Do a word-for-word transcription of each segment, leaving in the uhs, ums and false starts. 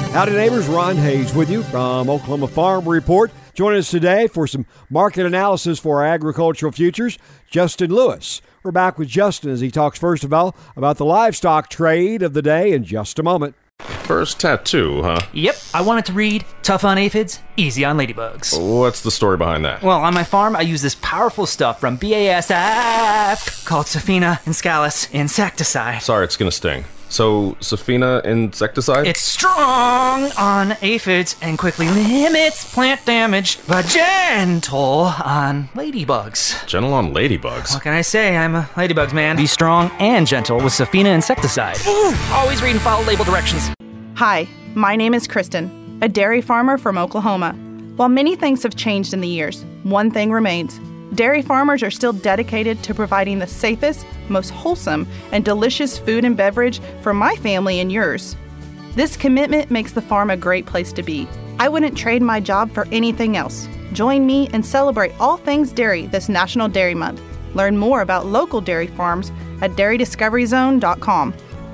Howdy neighbors, Ron Hayes with you from Oklahoma Farm Report. Joining us today for some market analysis for our agricultural futures, Justin Lewis. We're back with Justin as he talks first of all about the livestock trade of the day in just a moment. First tattoo, huh? Yep, I wanted to read tough on aphids, easy on ladybugs. What's the story behind that? Well, on my farm, I use this powerful stuff from B A S F called Safina Inscalis Insecticide. Sorry, it's gonna sting. So, Safina Insecticide? It's strong on aphids and quickly limits plant damage, but gentle on ladybugs. Gentle on ladybugs? What can I say? I'm a ladybugs man. Be strong and gentle with Safina Insecticide. Ooh, always read and follow label directions. Hi, my name is Kristen, a dairy farmer from Oklahoma. While many things have changed in the years, one thing remains. Dairy farmers are still dedicated to providing the safest, most wholesome, and delicious food and beverage for my family and yours. This commitment makes the farm a great place to be. I wouldn't trade my job for anything else. Join me and celebrate all things dairy this National Dairy Month. Learn more about local dairy farms at dairy discovery zone dot com.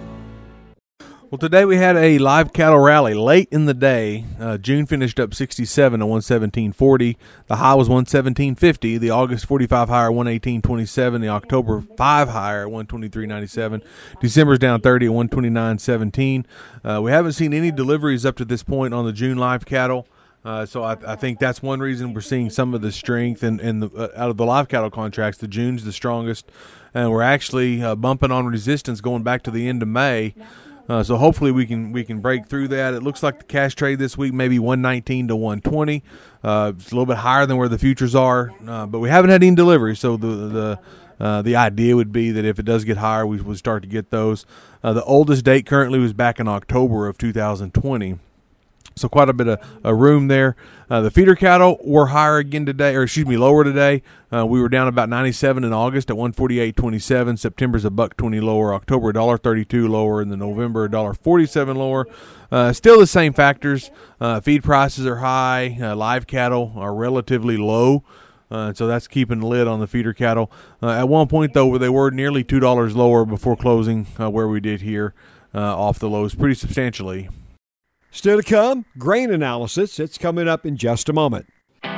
Well, today we had a live cattle rally late in the day. Uh, June finished up sixty-seven to one seventeen forty. The high was one seventeen fifty. The August forty-five higher, one eighteen twenty-seven. The October five higher, one twenty-three ninety-seven. December's down thirty at one twenty-nine seventeen. Uh, we haven't seen any deliveries up to this point on the June live cattle. Uh, so I, I think that's one reason we're seeing some of the strength in, in the, uh, out of the live cattle contracts. The June's the strongest, and we're actually uh, bumping on resistance going back to the end of May. Uh, so hopefully we can we can break through that. It looks like the cash trade this week maybe one nineteen to one twenty. Uh, it's a little bit higher than where the futures are, uh, but we haven't had any deliveries. So the the uh, the idea would be that if it does get higher, we would start to get those. Uh, the oldest date currently was back in October of two thousand twenty. So quite a bit of uh, room there. Uh, the feeder cattle were higher again today, or excuse me, lower today. Uh, we were down about ninety-seven in August at one forty-eight twenty-seven. September's a buck twenty lower. October a dollar thirty-two lower, and the November a dollar forty-seven lower. Uh, still the same factors. Uh, feed prices are high. Uh, live cattle are relatively low. Uh, so that's keeping the lid on the feeder cattle. Uh, at one point, though, they were nearly two dollars lower before closing, uh, where we did here, uh, off the lows pretty substantially. Still to come, grain analysis. It's coming up in just a moment.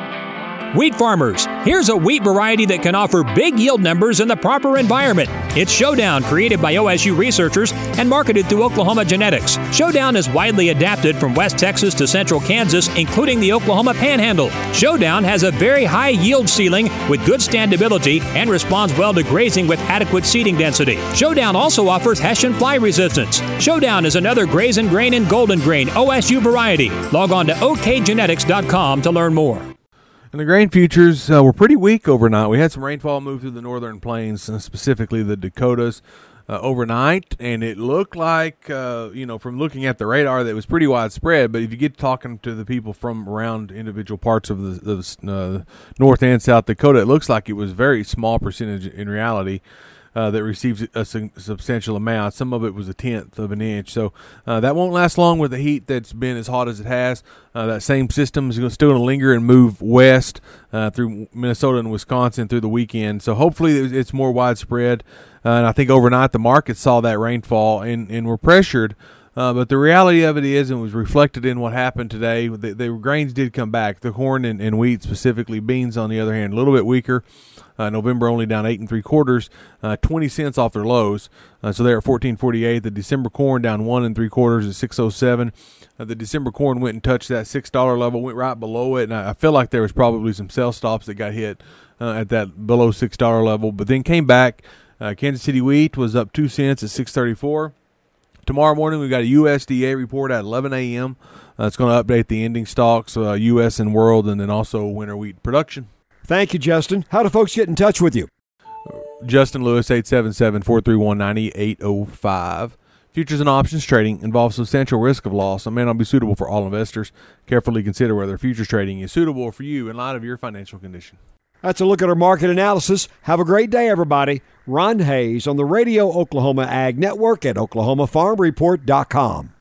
Wheat farmers, here's a wheat variety that can offer big yield numbers in the proper environment. It's Showdown, created by O S U researchers and marketed through Oklahoma Genetics. Showdown is widely adapted from West Texas to central Kansas, including the Oklahoma Panhandle. Showdown has a very high yield ceiling with good standability and responds well to grazing with adequate seeding density. Showdown also offers Hessian fly resistance. Showdown is another Graze and Grain and Golden Grain O S U variety. Log on to O K genetics dot com to learn more. And the grain futures uh, were pretty weak overnight. We had some rainfall move through the northern plains, uh, specifically the Dakotas, uh, overnight, and it looked like, uh, you know, from looking at the radar, that it was pretty widespread. But if you get talking to the people from around individual parts of the, the uh, North and South Dakota, it looks like it was a very small percentage in reality. Uh, that received a su- substantial amount. Some of it was a tenth of an inch. So uh, that won't last long with the heat that's been as hot as it has. Uh, that same system is still going to linger and move west uh, through Minnesota and Wisconsin through the weekend. So hopefully it's more widespread. Uh, and I think overnight the market saw that rainfall and, and were pressured. Uh, but the reality of it is, and was reflected in what happened today, the, the grains did come back. The corn and, and wheat, specifically beans, on the other hand, a little bit weaker. Uh, November only down eight and three quarters, uh, twenty cents off their lows. Uh, so they're at fourteen forty-eight. The December corn down one and three quarters at six oh seven. Uh, the December corn went and touched that six dollar level, went right below it, and I, I feel like there was probably some sell stops that got hit uh, at that below six dollar level, but then came back. Uh, Kansas City wheat was up two cents at six thirty-four. Tomorrow morning we got a U S D A report at eleven a.m. Uh, it's going to update the ending stocks, uh, U S and world, and then also winter wheat production. Thank you, Justin. How do folks get in touch with you? Justin Lewis, eight seven seven, four three one, nine eight zero five. Futures and options trading involves substantial risk of loss and may not be suitable for all investors. Carefully consider whether futures trading is suitable for you in light of your financial condition. That's a look at our market analysis. Have a great day, everybody. Ron Hayes on the Radio Oklahoma Ag Network at oklahoma farm report dot com.